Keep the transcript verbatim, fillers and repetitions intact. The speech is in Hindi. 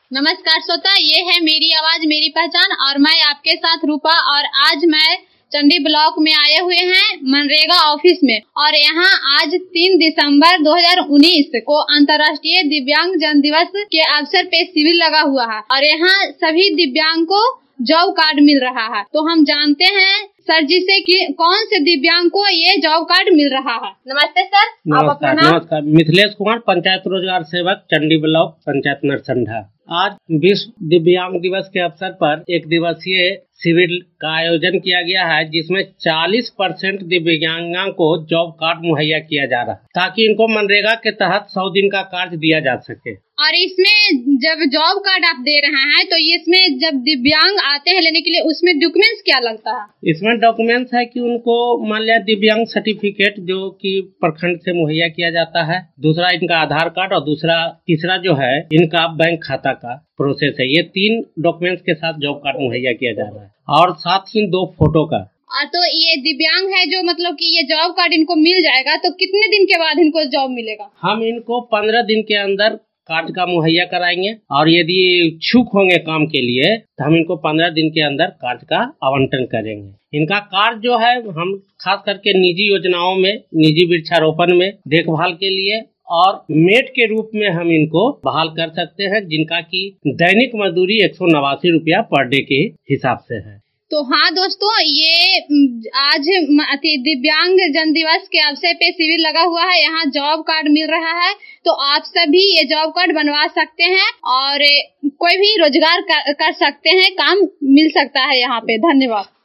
नमस्कार श्रोता, ये है मेरी आवाज मेरी पहचान और मैं आपके साथ रूपा। और आज मैं चंडी ब्लॉक में आए हुए हैं मनरेगा ऑफिस में। और यहाँ आज तीन दिसंबर दो हज़ार उन्नीस को अंतर्राष्ट्रीय दिव्यांग जन दिवस के अवसर पे शिविर लगा हुआ है और यहाँ सभी दिव्यांग को जॉब कार्ड मिल रहा है। तो हम जानते हैं सर जी से कि कौन से दिव्यांग को ये जॉब कार्ड मिल रहा है। नमस्ते सर। नमस्कार। नमस्कार। मिथिलेश कुमार, पंचायत रोजगार सेवक, चंडी ब्लॉक, पंचायत नरसंडा। आज विश्व दिव्यांग दिवस के अवसर पर एक दिवसीय शिविर का आयोजन किया गया है, जिसमें चालीस परसेंट दिव्यांगों को जॉब कार्ड मुहैया किया जा रहा है ताकि इनको मनरेगा के तहत सौ दिन का कार्य दिया जा सके। और इसमें जब जॉब कार्ड आप दे रहे हैं तो इसमें जब दिव्यांग आते हैं लेने के लिए उसमें डॉक्यूमेंट्स क्या लगता है? इसमें डॉक्यूमेंट्स है कि उनको मान लिया दिव्यांग सर्टिफिकेट जो कि प्रखंड से मुहैया किया जाता है, दूसरा इनका आधार कार्ड और दूसरा तीसरा जो है इनका बैंक खाता का प्रोसेस है। ये तीन डॉक्यूमेंट्स के साथ जॉब कार्ड मुहैया किया जा रहा है और साथ ही दो फोटो का। तो ये दिव्यांग है जो मतलब कि ये जॉब कार्ड इनको मिल जाएगा तो कितने दिन के बाद इनको जॉब मिलेगा? हम इनको पंद्रह दिन के अंदर कार्ड का मुहैया कराएंगे और यदि इच्छुक होंगे काम के लिए तो हम इनको पंद्रह दिन के अंदर कार्ड का आवंटन करेंगे। इनका कार्ड जो है हम खास करके निजी योजनाओं में, निजी वृक्षारोपण में देखभाल के लिए और मेट के रूप में हम इनको बहाल कर सकते हैं, जिनका की दैनिक मजदूरी एक सौ नवासी रुपया पर डे के हिसाब से है। तो हाँ दोस्तों, ये आज दिव्यांग जन दिवस के अवसर पे शिविर लगा हुआ है, यहाँ जॉब कार्ड मिल रहा है। तो आप सभी ये जॉब कार्ड बनवा सकते हैं और कोई भी रोजगार कर, कर सकते हैं, काम मिल सकता है यहाँ पे। धन्यवाद।